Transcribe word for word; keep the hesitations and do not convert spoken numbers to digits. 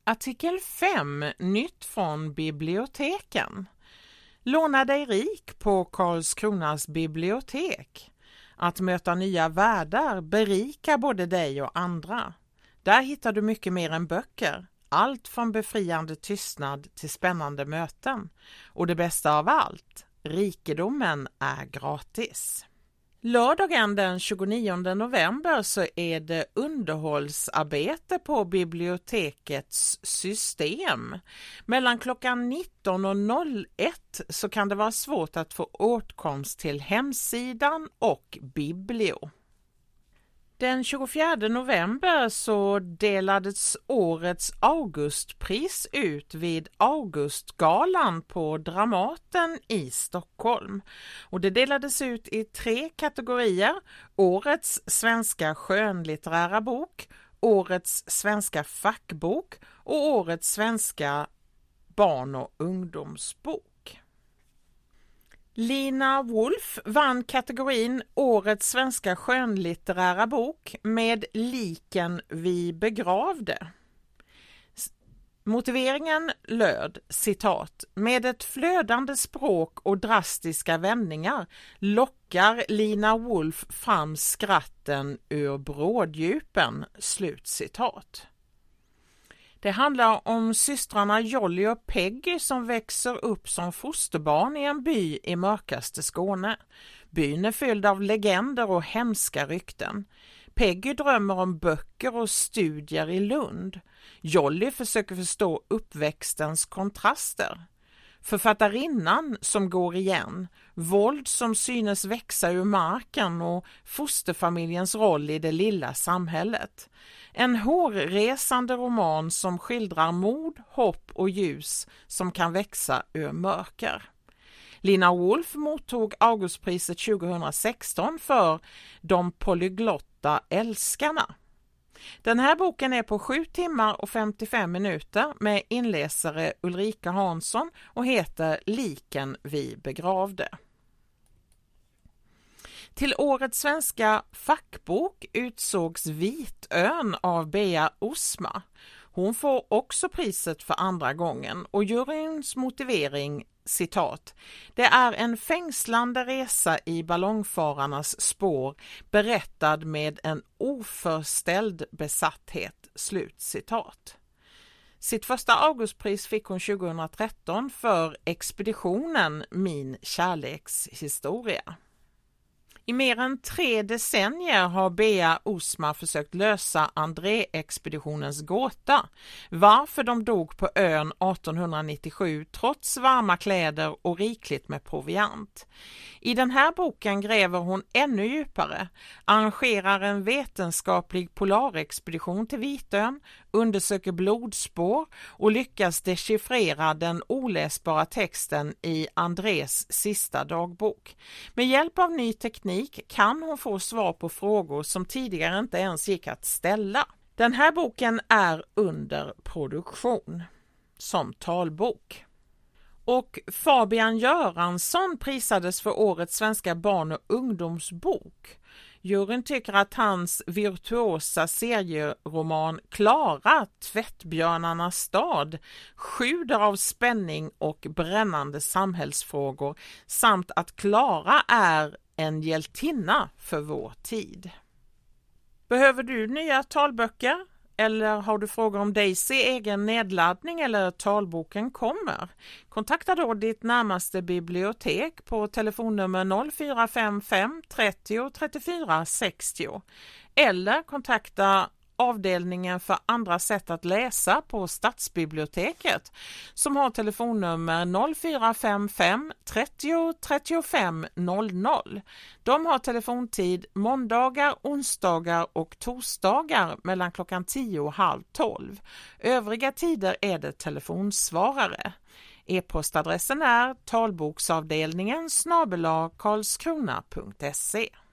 Artikel fem. Nytt från biblioteken. Låna dig rik på Karlskronas bibliotek. Att möta nya världar berikar både dig och andra. Där hittar du mycket mer än böcker. Allt från befriande tystnad till spännande möten. Och det bästa av allt, rikedomen är gratis. Lördagen den tjugonionde november så är det underhållsarbete på bibliotekets system. Mellan klockan nitton och noll ett så kan det vara svårt att få åtkomst till hemsidan och Biblio. Den tjugofjärde november så delades årets Augustpris ut vid Augustgalan på Dramaten i Stockholm. Och det delades ut i tre kategorier: årets svenska skönlitterära bok, årets svenska fackbok och årets svenska barn- och ungdomsbok. Lina Wolf vann kategorin Årets svenska skönlitterära bok med Liken vi begravde. Motiveringen löd, citat, med ett flödande språk och drastiska vändningar lockar Lina Wolf fram skratten ur bråddjupen, slutcitat. Det handlar om systrarna Jolly och Peggy som växer upp som fosterbarn i en by i mörkaste Skåne. Byn är fylld av legender och hemska rykten. Peggy drömmer om böcker och studier i Lund. Jolly försöker förstå uppväxtens kontraster. Författarinnan som går igen, våld som synes växa ur marken och fosterfamiljens roll i det lilla samhället. En hårresande roman som skildrar mod, hopp och ljus som kan växa ur mörker. Lina Wolf mottog Augustpriset tjugohundrasexton för De polyglotta älskarna. Den här boken är på sju timmar och femtiofem minuter med inläsare Ulrika Hansson och heter Liken vi begravde. Till årets svenska fackbok utsågs Vitön av Bea Osma. Hon får också priset för andra gången och juryns motivering, citat, det är en fängslande resa i ballongfararnas spår berättad med en oförställd besatthet, slutcitat. Sitt första Augustpris fick hon tjugohundratretton för Expeditionen min kärlekshistoria. I mer än tre decennier har Bea Osma försökt lösa André-expeditionens gåta. Varför de dog på ön artonhundranittiosju trots varma kläder och rikligt med proviant. I den här boken gräver hon ännu djupare, arrangerar en vetenskaplig polarexpedition till Vitön, undersöker blodspår och lyckas dechiffrera den oläsbara texten i Andrés sista dagbok. Med hjälp av ny teknik kan hon få svar på frågor som tidigare inte ens gick att ställa. Den här boken är under produktion som talbok. Och Fabian Göransson prisades för årets svenska barn- och ungdomsbok. Juryn tycker att hans virtuosa serieroman Klara, tvättbjörnarnas stad, sjuder av spänning och brännande samhällsfrågor samt att Klara är en hjältinna för vår tid. Behöver du nya talböcker? Eller har du frågor om Daisy egen nedladdning eller talboken kommer? Kontakta då ditt närmaste bibliotek på telefonnummer noll fyra fem fem trettio trettiofyra sextio eller kontakta avdelningen för andra sätt att läsa på Stadsbiblioteket som har telefonnummer noll fyra fem fem trettio trettiofem noll noll. De har telefontid måndagar, onsdagar och torsdagar mellan klockan tio och halv tolv. Övriga tider är det telefonsvarare. E-postadressen är talboksavdelningen snabel-a karlskrona punkt se.